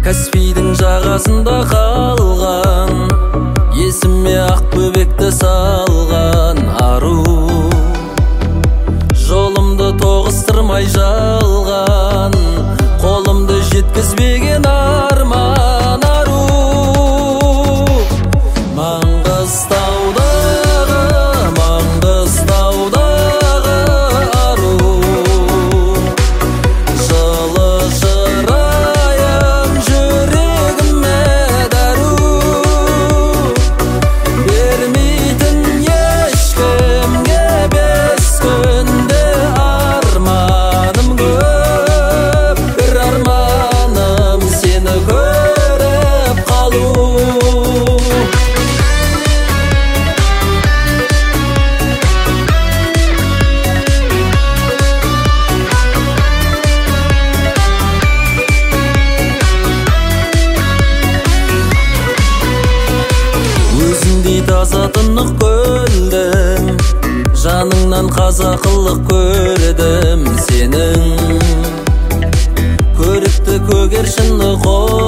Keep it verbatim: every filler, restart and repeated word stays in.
Каспийдің жағасында қалған, есіме ақ бөбекті салған ару. Жолымды тоғыстырмай жалған, қолымды жеткізбеген арман ару. Маңғыстаудағы, Маңғыстаудағы ару, жылы шырайын жүрегіме дәру. Бермейтін ешкімге бес күнде арманым көп. Бір арманым сені көріп қалу. Өзіңдей таза тынық көлдің, жаныңнан қазақылық көрдім сенің. Көрікті көгершінні қой